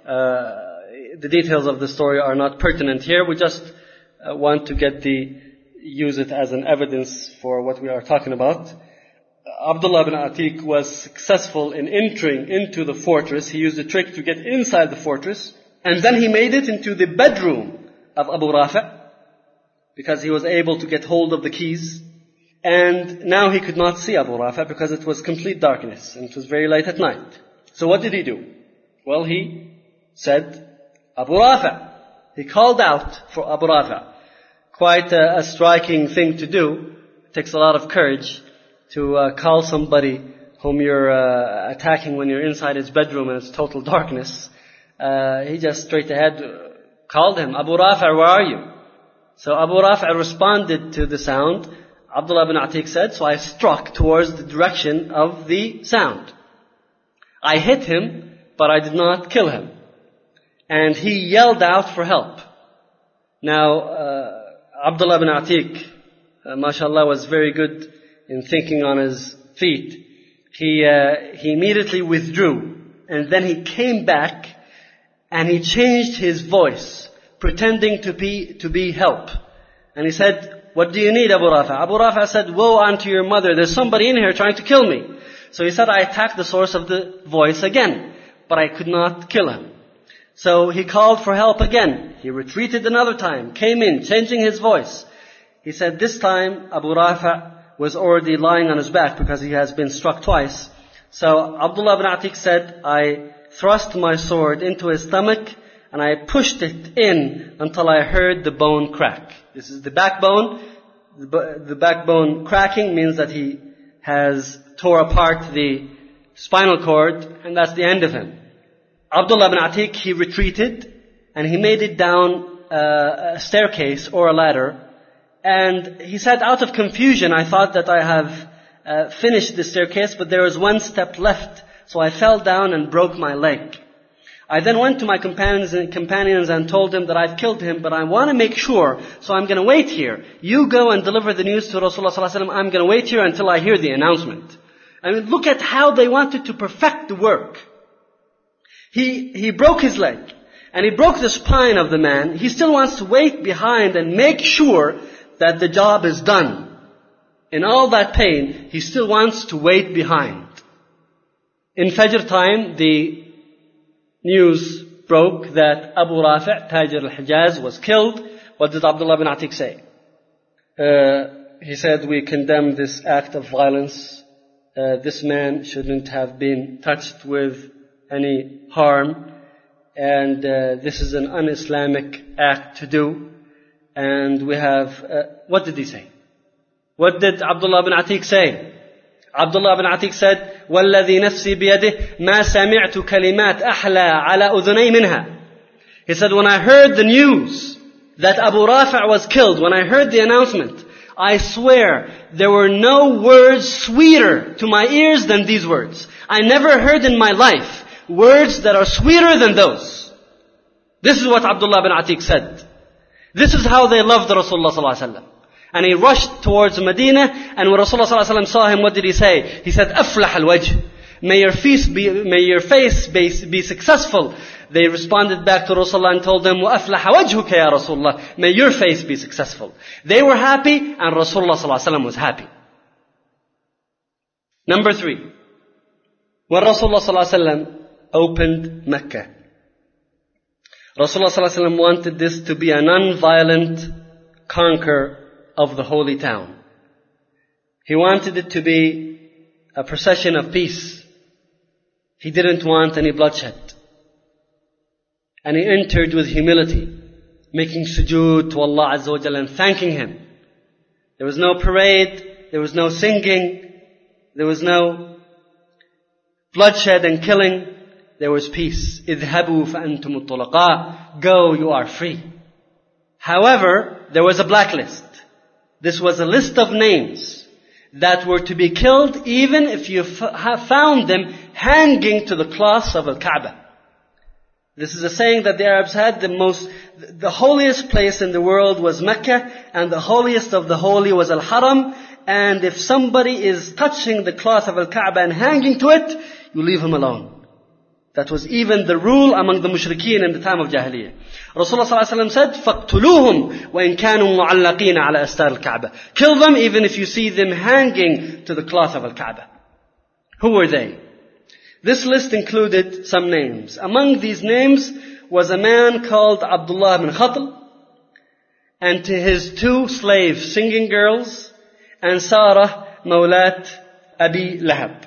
the details of the story are not pertinent here. We just want to use it as an evidence for what we are talking about. Abdullah ibn Atiq was successful in entering into the fortress. He used a trick to get inside the fortress. And then he made it into the bedroom of Abu Rafi' because he was able to get hold of the keys. And now he could not see Abu Rafi' because it was complete darkness and it was very late at night. So what did he do? Well, he said, Abu Rafi'. He called out for Abu Rafi'. Quite a striking thing to do. It takes a lot of courage to call somebody whom you're attacking when you're inside his bedroom and it's total darkness. He just straight ahead called him, Abu Rafi', where are you? So Abu Rafi' responded to the sound. Abdullah ibn Atiq said, so I struck towards the direction of the sound. I hit him, but I did not kill him. And he yelled out for help. Now, Abdullah ibn Atiq, mashallah, was very good in thinking on his feet. He immediately withdrew. And then he came back and he changed his voice, pretending to be help. And he said, what do you need, Abu Rafi'? Abu Rafi' said, woe unto your mother, there's somebody in here trying to kill me. So he said, I attacked the source of the voice again, but I could not kill him. So he called for help again. He retreated another time, came in, changing his voice. He said, this time Abu Rafi' was already lying on his back because he has been struck twice. So Abdullah ibn Atiq said, I thrust my sword into his stomach and I pushed it in until I heard the bone crack. This is the backbone. The backbone cracking means that he has tore apart the spinal cord, and that's the end of him. Abdullah ibn Atiq, he retreated and he made it down a staircase or a ladder. And he said, out of confusion, I thought that I have finished the staircase, but there was one step left. So I fell down and broke my leg. I then went to my companions and told them that I've killed him, but I want to make sure, so I'm going to wait here. You go and deliver the news to Rasulullah sallallahu alaihi wasallam. I'm going to wait here until I hear the announcement. I mean, look at how they wanted to perfect the work. He broke his leg, and he broke the spine of the man. He still wants to wait behind and make sure that the job is done. In all that pain, he still wants to wait behind. In Fajr time, the news broke that Abu Rafi', Tajir al-Hijaz, was killed. What did Abdullah ibn Atiq say? He said, we condemn this act of violence. This man shouldn't have been touched with any harm. And this is an un-Islamic act to do. And we have... what did he say? What did Abdullah ibn Atiq say? Abdullah ibn Atiq said, وَالَّذِي نَفْسِي بِيَدِهِ مَا سَمِعْتُ كَلِمَاتٍ أَحْلَى عَلَى أُذُنَيْ مِنْهَا. He said, when I heard the news that Abu Rafi' was killed, when I heard the announcement, I swear there were no words sweeter to my ears than these words. I never heard in my life words that are sweeter than those. This is what Abdullah ibn Atiq said. This is how they loved Rasulullah sallallahu alaihi wasallam. And he rushed towards Medina, and when Rasulullah sallallahu alaihi wasallam saw him, what did he say? He said, "Aflah al-wajh." May your face be successful. They responded back to Rasulullah and told them, وَأَفْلَحَ وَجْهُكَ يَا Rasulullah. May your face be successful. They were happy, and Rasulullah sallallahu alaihi wasallam was happy. Number 3. When Rasulullah sallallahu alaihi wasallam opened Mecca, Rasulullah sallallahu alaihi wasallam wanted this to be a non-violent conquer of the holy town. He wanted it to be a procession of peace. He didn't want any bloodshed. And he entered with humility, making sujood to Allah Azza wa Jalla and thanking Him. There was no parade, there was no singing, there was no bloodshed and killing. There was peace. اذهبوا فأنتم الطلقاء. Go, you are free. However, there was a blacklist. This was a list of names that were to be killed even if you found them hanging to the cloths of Al-Kaaba. This is a saying that the Arabs had. The holiest place in the world was Mecca, and the holiest of the holy was Al-Haram. And if somebody is touching the cloth of Al-Kaaba and hanging to it, you leave him alone. That was even the rule among the mushrikeen in the time of Jahiliyyah. Rasulullah ﷺ said, فَاقْتُلُوهُمْ وَإِنْ كَانُوا مُعَلَّقِينَ عَلَى أَسْتَارِ الْكَعْبَةِ. Kill them even if you see them hanging to the cloth of Al-Kaaba. Who were they? This list included some names. Among these names was a man called Abdullah ibn Khatl, and to his 2 slave singing girls, and Sarah Mawlat Abi Lahab.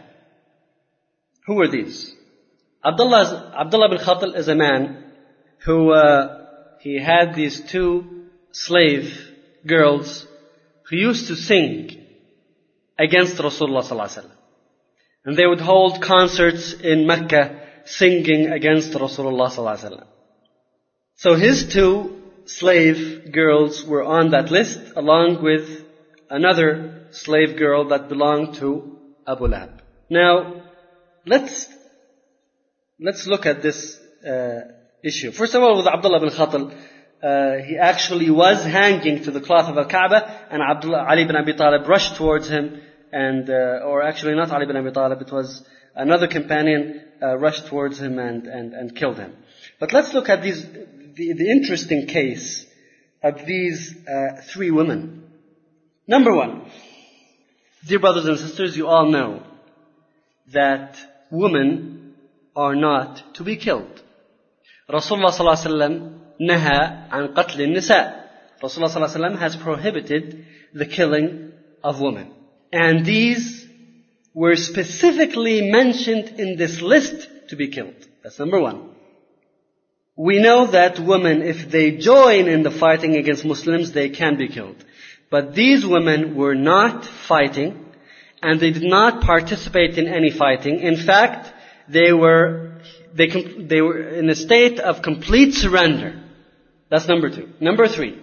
Who were these? Abdullah ibn Khatl is a man who he had these 2 slave girls who used to sing against Rasulullah sallallahu alaihi wasallam. And they would hold concerts in Mecca singing against Rasulullah sallallahu alaihi wasallam. So his 2 slave girls were on that list, along with another slave girl that belonged to Abu Lahab. Now, let's look at this issue. First of all, with Abdullah ibn Khatl, he actually was hanging to the cloth of Al-Kaaba, and Ali ibn Abi Talib rushed towards him, and or actually not Ali ibn Abi Talib, it was another companion rushed towards him and killed him. But let's look at the interesting case of these 3 women. Number 1, dear brothers and sisters, you all know that women are not to be killed. Rasulullah sallallahu alaihi wasallam naha an qatl an-nisa. Rasulullah sallallahu alaihi wasallam has prohibited the killing of women. And these were specifically mentioned in this list to be killed. That's number 1. We know that women, if they join in the fighting against Muslims, they can be killed. But these women were not fighting, and they did not participate in any fighting. In fact, they were in a state of complete surrender. That's number 2. Number 3.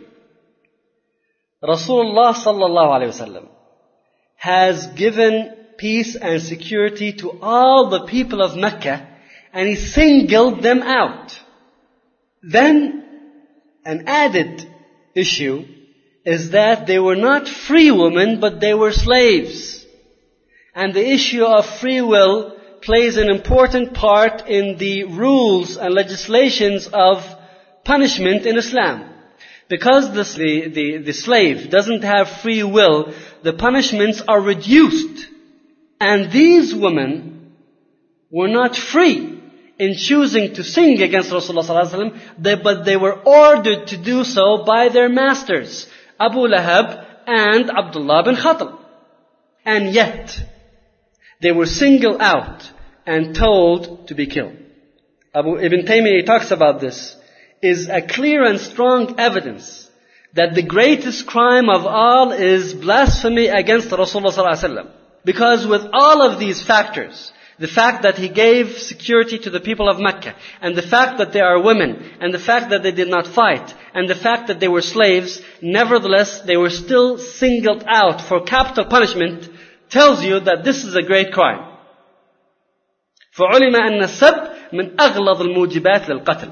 Rasulullah sallallahu alaihi wasallam has given peace and security to all the people of Mecca, and He singled them out. Then, an added issue is that they were not free women, but they were slaves. And the issue of free will plays an important part in the rules and legislations of punishment in Islam. Because the slave doesn't have free will, the punishments are reduced. And these women were not free in choosing to sing against Rasulullah sallallahu alaihi wasallam, but they were ordered to do so by their masters, Abu Lahab and Abdullah bin Khatl. And yet, they were singled out and told to be killed. Ibn Taymiyyah talks about this, is a clear and strong evidence that the greatest crime of all is blasphemy against Rasulullah sallallahu alaihi wasallam. Because with all of these factors, the fact that He gave security to the people of Mecca, and the fact that they are women, and the fact that they did not fight, and the fact that they were slaves, nevertheless, they were still singled out for capital punishment, tells you that this is a great crime. فَعُلِمَ أَنَّ السَّبْ مِنْ أَغْلَظِ الْمُوجِبَاتِ لِلْقَتْلِ.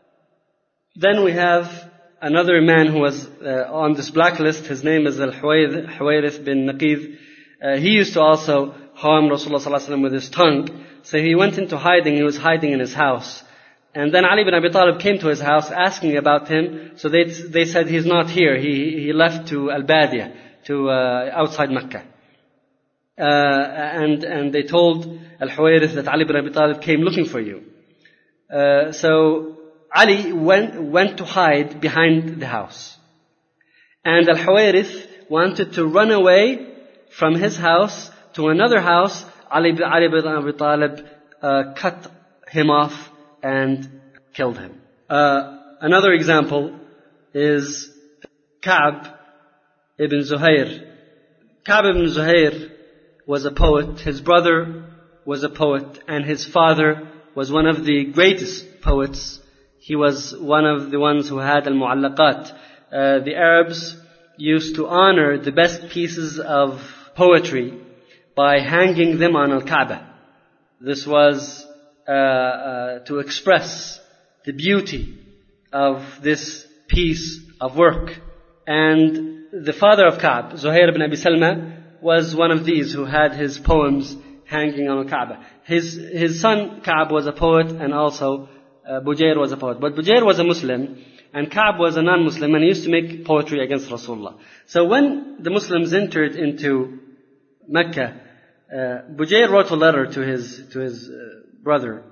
Then we have another man who was on this blacklist. His name is Al-Huwayrith bin Naqid. He used to also harm Rasulullah sallallahu alaihi wasallam with his tongue. So he went into hiding. He was hiding in his house. And then Ali bin Abi Talib came to his house asking about him. So they said he's not here. He left to Al-Badiyah, to outside Mecca. And they told Al-Huwayrith that Ali bin Abi Talib came looking for you. So Ali went to hide behind the house. And Al-Huwayrith wanted to run away from his house to another house. Ali bin Abi Talib cut him off and killed him. Another example is Ka'b ibn Zuhair. Ka'b ibn Zuhair was a poet. His brother was a poet, and his father was one of the greatest poets. He was one of the ones who had al-mu'allaqat. The Arabs used to honor the best pieces of poetry by hanging them on Al-Kaaba. This was to express the beauty of this piece of work. And the father of Ka'b, Zuhair ibn Abi Salma, was one of these who had his poems hanging on Kaaba. His son Ka'b was a poet, and also Bujair was a poet. But Bujair was a Muslim, and Ka'b was a non-Muslim, and he used to make poetry against Rasulullah. So when the Muslims entered into Mecca, Bujair wrote a letter to his brother,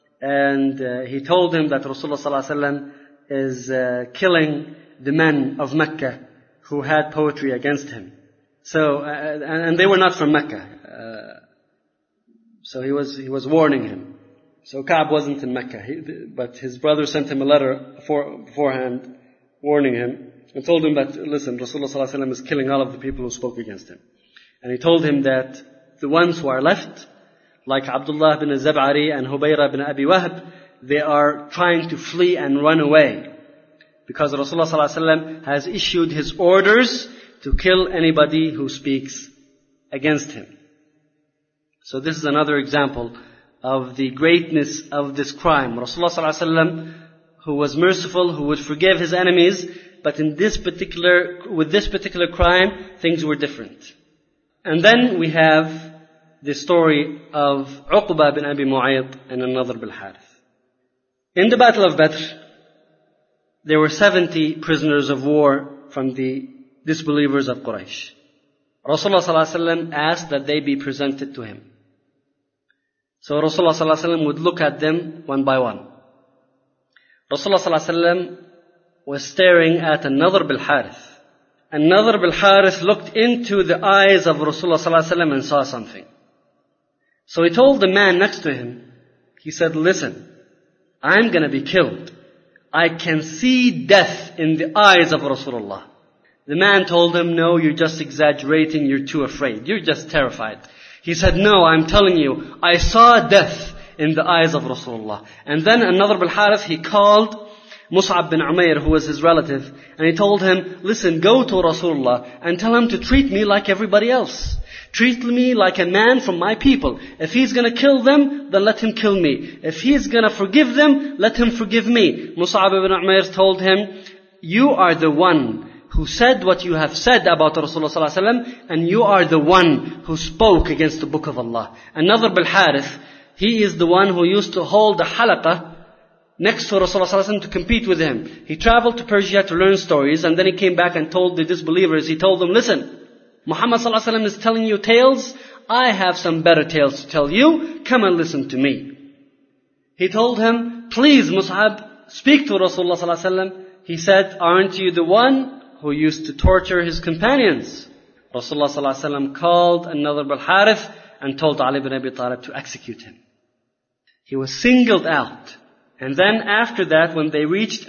and he told him that Rasulullah sallallahu alaihi wasallam is killing the men of Mecca who had poetry against him. So and they were not from Mecca. So he was warning him. So Ka'b wasn't in Mecca, but his brother sent him a letter beforehand, warning him, and told him that, listen, Rasulullah sallallahu alaihi wasallam is killing all of the people who spoke against him. And he told him that the ones who are left, like Abdullah bin Zab'ari and Hubayra bin Abi Wahb, they are trying to flee and run away, because Rasulullah sallallahu alaihi wasallam has issued his orders to kill anybody who speaks against him. So this is another example of the greatness of this crime. Rasulullah sallallahu alaihi wasallam, who was merciful, who would forgive his enemies, but with this particular crime, things were different. And then we have the story of Uqba bin Abi Mu'ayt and An-Nadhr bin Harith. In the Battle of Badr, there were 70 prisoners of war from the disbelievers of Quraysh. Rasulullah sallallahu alaihi wasallam asked that they be presented to him. So Rasulullah sallallahu alaihi wasallam would look at them one by one. Rasulullah sallallahu alaihi wasallam was staring at An-Nadhr bin Harith. An-Nadhr bin Harith looked into the eyes of Rasulullah sallallahu alaihi wasallam and saw something. So he told the man next to him, he said, listen, I'm going to be killed. I can see death in the eyes of Rasulullah. The man told him, no, you're just exaggerating, you're too afraid, you're just terrified. He said, no, I'm telling you, I saw death in the eyes of Rasulullah. And then An-Nadhr bin Harith, he called Mus'ab bin Umair, who was his relative, and he told him, listen, go to Rasulullah and tell him to treat me like everybody else. Treat me like a man from my people. If he's going to kill them, then let him kill me. If he's going to forgive them, let him forgive me. Mus'ab bin Umair told him, you are the one who said what you have said about Rasulullah sallallahu alaihi wasallam, and you are the one who spoke against the book of Allah. An-Nadhr bin Harith, he is the one who used to hold the halaqah next to Rasulullah sallallahu alaihi wasallam to compete with him. He traveled to Persia to learn stories, and then he came back and told the disbelievers, he told them, listen, Muhammad sallallahu alaihi wasallam is telling you tales, I have some better tales to tell you, come and listen to me. He told him, please Mus'ab, speak to Rasulullah sallallahu alaihi wasallam. He said, aren't you the one who used to torture his companions? Rasulullah sallallahu alaihi wasallam called An-Nadhr bin Harith and told Ali bin Abi Talib to execute him. He was singled out. And then after that, when they reached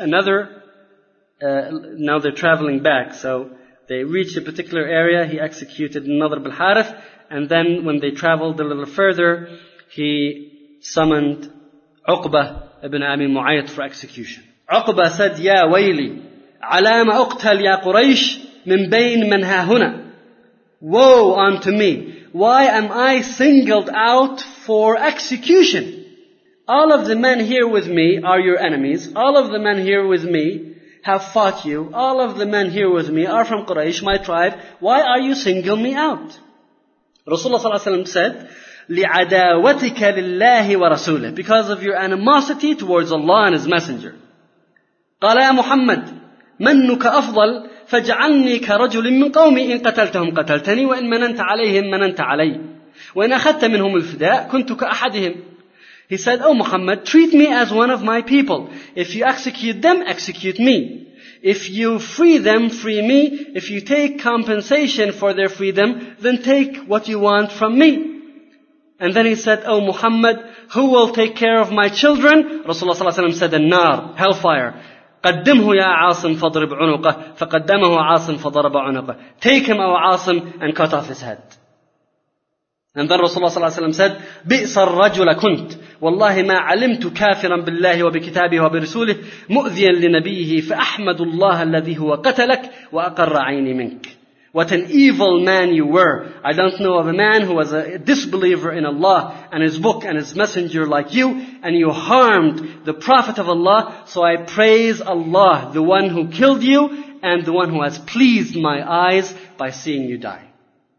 now they're traveling back, so they reached a particular area, he executed An-Nadhr bin Harith, and then when they traveled a little further, he summoned Uqba ibn Abi Mu'ayt for execution. Uqba said, Ya wayli, alama uqtal ya Quraysh min bayn man ha huna. Woe unto me! Why am I singled out for execution? All of the men here with me are your enemies. All of the men here with me have fought you. All of the men here with me are from Quraysh, my tribe. Why are you singling me out? Rasulullah sallallahu alaihi wasallam said, لِعَدَاوَتِكَ لِلَّهِ وَرَسُولِهِ, because of your animosity towards Allah and His Messenger. قال يا محمد منك أفضل فاجعلني كرجل من قومي إن قتلتهم قتلتني وإن مننت عليهم مننت علي وإن أخذت منهم الفداء كنت كأحدهم. He said, oh Muhammad, treat me as one of my people. If you execute them, execute me. If you free them, free me. If you take compensation for their freedom, then take what you want from me. And then he said, oh Muhammad, who will take care of my children? Rasulullah sallallahu alaihi wasallam said, النار, hellfire. قدمه يا عاصم فاضرب عنقه فقدمه عاصم فضرب عنقه. Take him, O Asim, and cut off his head. And then Rasulullah sallallahu alaihi wasallam said, بئس الرجل كنت والله ما علمت كافرا بالله وبكتابه وبرسوله مؤذيا لنبيه فأحمد الله الذي هو قتلك وأقر عيني منك. What an evil man you were. I don't know of a man who was a disbeliever in Allah and His book and His messenger like you, and you harmed the Prophet of Allah. So I praise Allah, the one who killed you and the one who has pleased my eyes by seeing you die.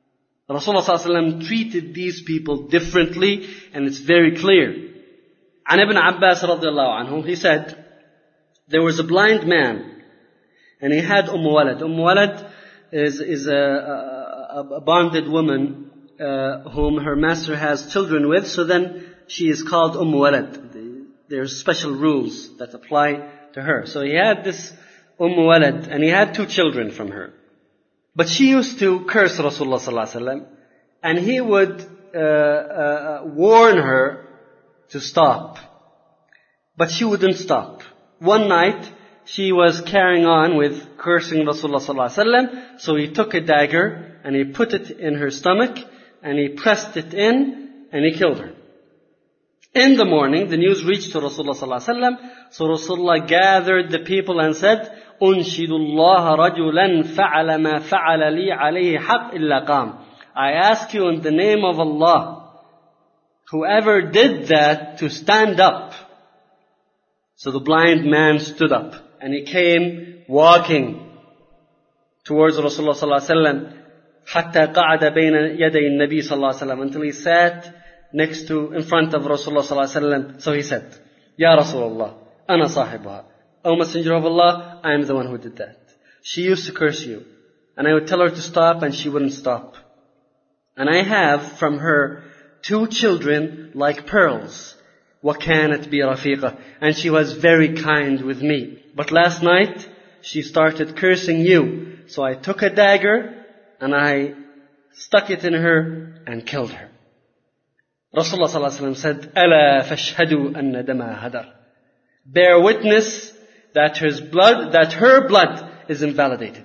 Rasulullah ﷺ treated these people differently, and it's very clear. An Ibn Abbas radiallahu anhu, he said, there was a blind man, and he had Walad. Walad is a bonded woman whom her master has children with, so then she is called Walad. There's special rules that apply to her. So he had this Walad, and he had 2 children from her. But she used to curse Rasulullah sallallahu alaihi wasallam, and he would warn her to stop. But she wouldn't stop. One night, she was carrying on with cursing Rasulullah sallallahu alaihi wasallam, so he took a dagger and he put it in her stomach and he pressed it in and he killed her. In the morning, the news reached to Rasulullah sallallahu alaihi wasallam, so Rasulullah gathered the people and said, أنشد الله رجلا فعل ما فعل لي عليه حق إلا قام. I ask you in the name of Allah, whoever did that to stand up. So the blind man stood up and he came walking towards Rasulullah sallallahu alaihi wasallam حتى قعد بين يدي النبي صلى الله عليه وسلم, until he sat in front of Rasulullah sallallahu alaihi wasallam. So he said, Ya Rasulullah, أنا صاحبها. O Messenger of Allah, I am the one who did that. She used to curse you, and I would tell her to stop and she wouldn't stop. And I have from her 2 children like pearls. وَكَانَتْ بِي رَفِيقَةً. And she was very kind with me. But last night, she started cursing you. So I took a dagger and I stuck it in her and killed her. Rasulullah sallallahu alaihi wasallam said, أَلَا فَاشْهَدُوا أَنَّ دَمَا هَدَرٍ. Bear witness that her blood is invalidated.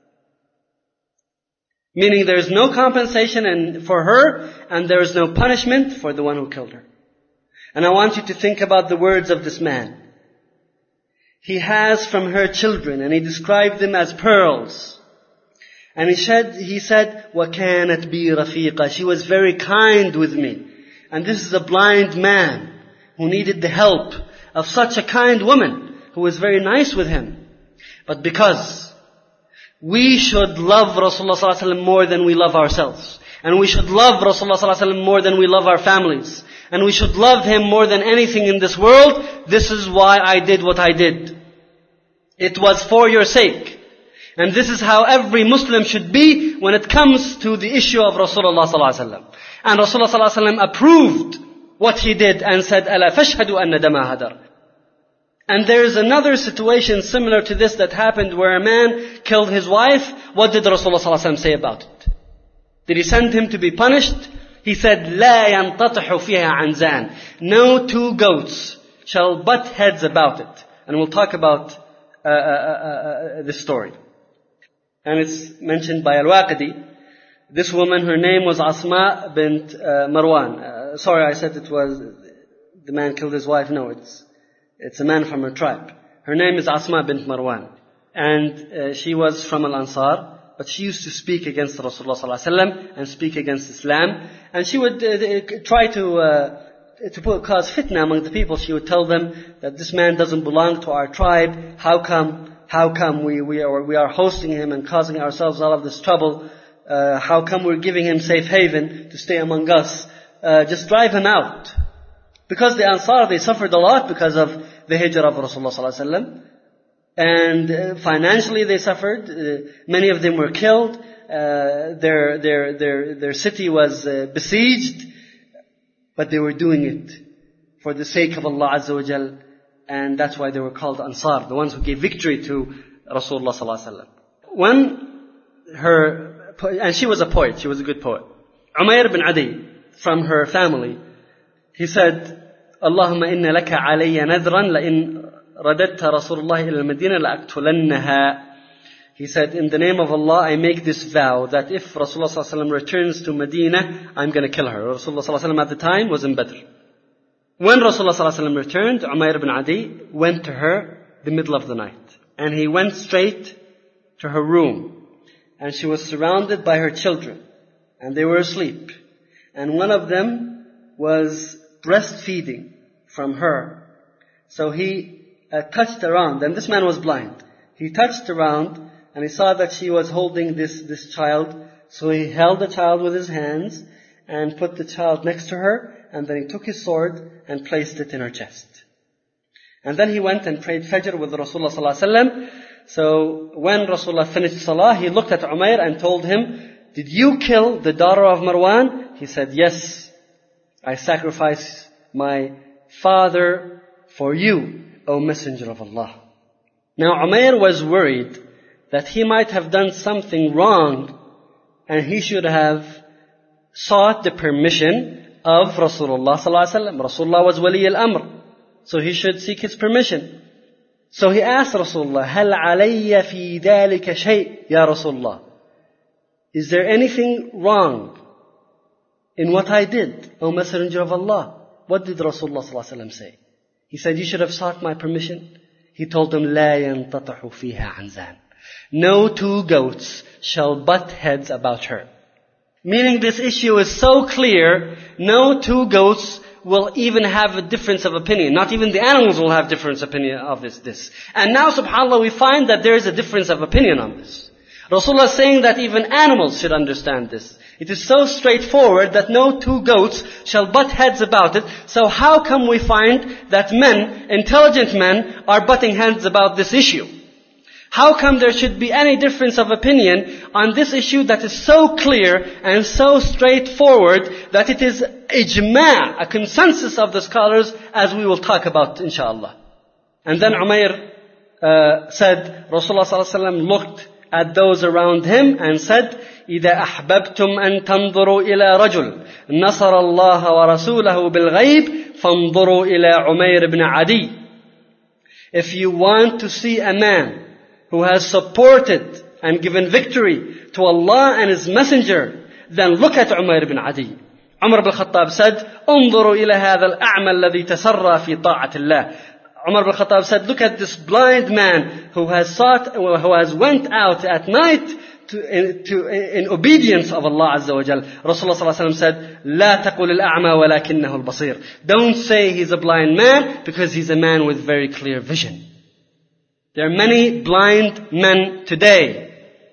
Meaning there is no compensation for her, and there is no punishment for the one who killed her. And I want you to think about the words of this man. He has from her children, and he described them as pearls. And he said, وَكَانَتْ بِي رَفِيقًا. She was very kind with me. And this is a blind man who needed the help of such a kind woman who was very nice with him. But because we should love Rasulullah sallallahu alaihi wasallam more than we love ourselves, and we should love Rasulullah sallallahu alaihi wasallam more than we love our families, and we should love him more than anything in this world, this is why I did what I did. It was for your sake. And this is how every Muslim should be when it comes to the issue of Rasulullah sallallahu alaihi wasallam. And Rasulullah sallallahu alaihi wasallam approved what he did and said, أَلَا فَاشْهَدُوا أَنَّ دَمَا هَدَرٍ. And there is another situation similar to this that happened where a man killed his wife. What did Rasulullah sallallahu alaihi wasallam say about it? Did he send him to be punished? He said, لا ينتطح فيها عنزان. No 2 goats shall butt heads about it. And we'll talk about this story. And it's mentioned by Al-Waqidi. This woman, her name was Asma bint Marwan. Sorry, I said it was the man killed his wife. No, it's a man from her tribe. Her name is Asma bint Marwan. And she was from Al-Ansar. But she used to speak against Rasulullah sallallahu alaihi wasallam and speak against Islam. And she would try to cause fitna among the people. She would tell them that this man doesn't belong to our tribe. How come we are hosting him and causing ourselves all of this trouble? How come we're giving him safe haven to stay among us? Just drive him out. Because the Ansar, they suffered a lot because of the hijrah of Rasulullah sallallahu alaihi wasallam. And financially they suffered. Many of them were killed. Their city was besieged. But they were doing it for the sake of Allah Azza wa Jal. And that's why they were called Ansar, the ones who gave victory to Rasulullah sallallahu alaihi wasallam. And she was a poet. She was a good poet. Umayr bin Adi, from her family, he said, Allahumma inna laka alayya nadran la in radadta Rasulullah ila al-Madinah la aqtulannaha. He said, in the name of Allah, I make this vow that if Rasulullah sallallahu alaihi wasallam returns to Medina, I'm going to kill her. Rasulullah sallallahu alaihi wasallam at the time was in Badr. When Rasulullah sallallahu alaihi wasallam returned, Umayr bin Adi went to her the middle of the night. And he went straight to her room. And she was surrounded by her children. And they were asleep. And one of them was breastfeeding from her. So he touched around. And this man was blind. He touched around and he saw that she was holding this child. So he held the child with his hands and put the child next to her, and then he took his sword and placed it in her chest. And then he went and prayed Fajr with Rasulullah sallallahu alaihi wasallam. So when Rasulullah finished Salah, he looked at Umayr and told him, "Did you kill the daughter of Marwan?" He said, "Yes, I sacrifice my father for you, O Messenger of Allah." Now Umayr was worried that he might have done something wrong and he should have sought the permission of Rasulullah sallallahu alaihi wasallam. Rasulullah was Wali al-Amr, so he should seek his permission. So he asked Rasulullah, "Hal alayya fi dhalika shay, ya Rasulullah? Is there anything wrong in what I did, O Messenger of Allah?" What did Rasulullah sallallahu alaihi wasallam say? He said, "You should have sought my permission." He told them, "La yantathu fiha anzan." No two goats shall butt heads about her. Meaning this issue is so clear, no two goats will even have a difference of opinion. Not even the animals will have difference of opinion of this. And now, subhanAllah, we find that there is a difference of opinion on this. Rasulullah is saying that even animals should understand this. It is so straightforward that no two goats shall butt heads about it. So how come we find that men, intelligent men, are butting heads about this issue? How come there should be any difference of opinion on this issue that is so clear and so straightforward that it is ijma', a consensus of the scholars, as we will talk about inshallah. And then Umayr said, Rasulullah sallallahu alaihi wasallam looked at those around him and said, إِذَا أَحْبَبْتُمْ أَن تَنظُرُوا إِلَى رَجُلٍ نَصَرَ اللَّهَ وَرَسُولَهُ بِالْغَيْبِ فَانظُرُوا إِلَى عُمَيْرِ بْنِ عَدِيٍّ. If you want to see a man who has supported and given victory to Allah and His Messenger, then look at Umayr ibn Adi. Umar ibn Khattab said, انظروا إلى هذا الأعمى الذي تسرى في طاعة الله. Umar ibn Khattab said, look at this blind man who has went out at night in obedience of Allah Azza wa Jal. Rasulullah sallallahu alaihi wasallam said, لا تقل الأعمى ولكنه البصير. Don't say he's a blind man, because he's a man with very clear vision. There are many blind men today.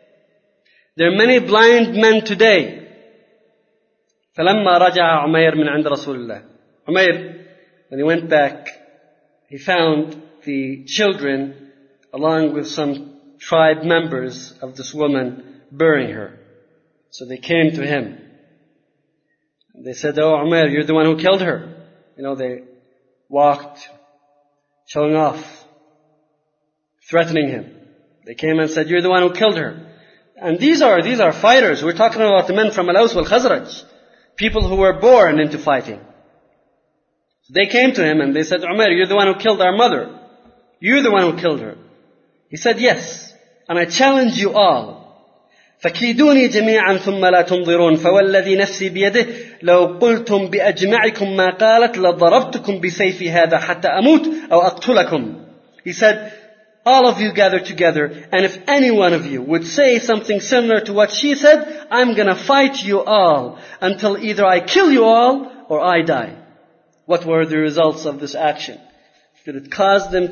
فلما رجع عمير من عند رسول الله. Umayr, when he went back, he found the children along with some tribe members of this woman burying her. So they came to him. They said, "Oh Umayr, you're the one who killed her." They walked, showing off, threatening him. They came and said, "You're the one who killed her." And these are fighters. We're talking about the men from Al-Aws wal Khazraj, people who were born into fighting. So they came to him and they said, "Umayr, you're the one who killed our mother. You're the one who killed her." He said, "Yes, and I challenge you all. فكيدوني جميعا ثم لا تنظرون فوالذي نفسي بيده لو قلتم بأجمعكم ما قالت لضربتكم بسيفي هذا حتى أموت أو أقتلكم." He said, all of you gather together, and if any one of you would say something similar to what she said, I'm going to fight you all until either I kill you all or I die. What were the results of this action? Did it cause them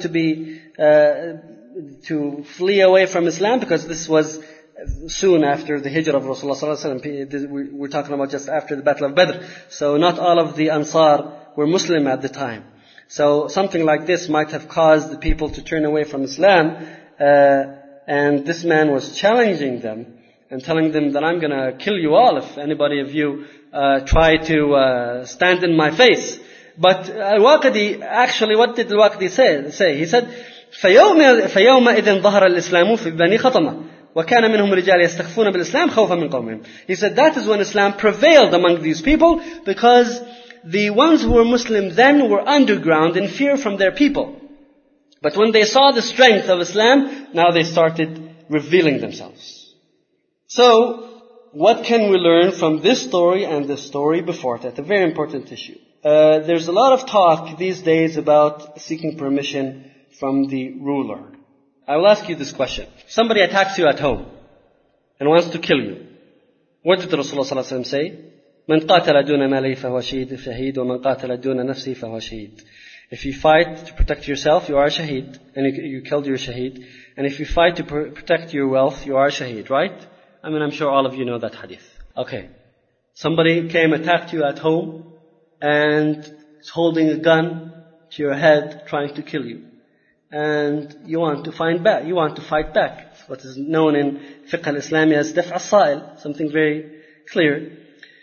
to flee away from Islam? Because this was soon after the hijrah of Rasulullah sallallahu alaihi wasallam. We're talking about just after the Battle of Badr. So not all of the Ansar were Muslim at the time. So something like this might have caused the people to turn away from Islam. And this man was challenging them and telling them that I'm going to kill you all if anybody of you try to stand in my face. But Al-Waqidi, actually, what did Al-Waqidi say? He said, فَيَوْمَئِذٍ ظَهَرَ الْإِسْلَامُ فِي بَنِي خَطَمَةٍ وَكَانَ مِنْهُمْ رِجَالٌ يَسْتَخْفُونَ بِالْإِسْلَامِ خَوْفًا مِنْ قَوْمِهِمْ. He said that is when Islam prevailed among these people, because the ones who were Muslim then were underground in fear from their people. But when they saw the strength of Islam, now they started revealing themselves. So, what can we learn from this story and the story before that? A very important issue. There's a lot of talk these days about seeking permission from the ruler. I will ask you this question. Somebody attacks you at home and wants to kill you. What did Rasulullah sallallahu alaihi wasallam say? من قاتل دون ماله فهو شهيد ومن قاتل دون نفسه فهو شهيد. If you fight to protect yourself, you are a shaheed, and you killed your shaheed. And if you fight to protect your wealth, you are a shaheed, right? I mean, I'm sure all of you know that hadith. Okay. Somebody came, attacked you at home, and is holding a gun to your head, trying to kill you. And you want to fight back. It's what is known in fiqh al-Islami as daf' al-sa'il, something very clear.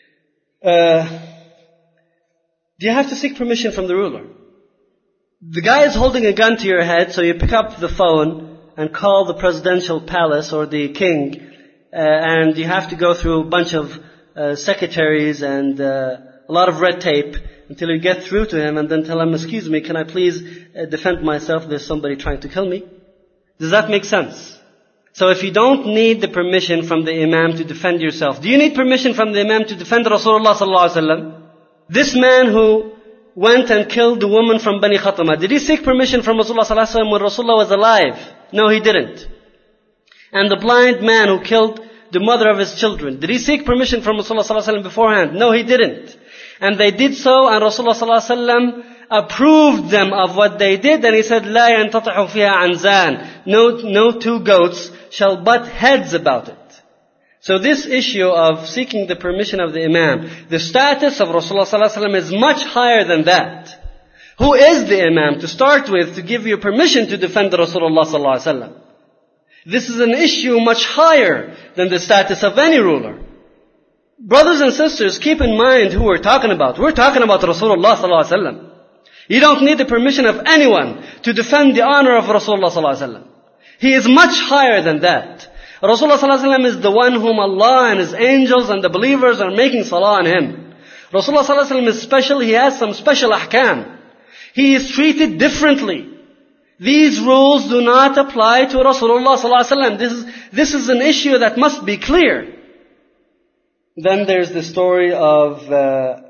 Do you have to seek permission from the ruler? The guy is holding a gun to your head, so you pick up the phone and call the presidential palace or the king, and you have to go through a bunch of secretaries and a lot of red tape until you get through to him and then tell him, excuse me, can I please defend myself? There's somebody trying to kill me. Does that make sense? So if you don't need the permission from the imam to defend yourself, do you need permission from the imam to defend Rasulullah sallallahu alaihi wasallam? This man who went and killed the woman from Bani Khatama, did he seek permission from Rasulullah sallallahu alaihi wasallam when Rasulullah was alive? No, he didn't. And the blind man who killed the mother of his children, did he seek permission from Rasulullah sallallahu alaihi wasallam beforehand? No, he didn't. And they did so, and Rasulullah sallallahu alaihi wasallam approved them of what they did, and he said, لا ينتطح فيها عنزان. No two goats shall butt heads about it. So this issue of seeking the permission of the imam, the status of Rasulullah sallallahu alaihi wasallam is much higher than that. Who is the imam to start with to give you permission to defend Rasulullah sallallahu alaihi wasallam? This is an issue much higher than the status of any ruler. Brothers and sisters, keep in mind who we're talking about. We're talking about Rasulullah sallallahu alaihi wasallam. You don't need the permission of anyone to defend the honor of Rasulullah sallallahu alaihi wasallam. He is much higher than that. Rasulullah sallallahu alaihi wasallam is the one whom Allah and His angels and the believers are making salah on him. Rasulullah sallallahu alaihi wasallam is special. He has some special ahkam. He is treated differently. These rules do not apply to Rasulullah sallallahu alaihi wasallam. This is an issue that must be clear. Then there's the story of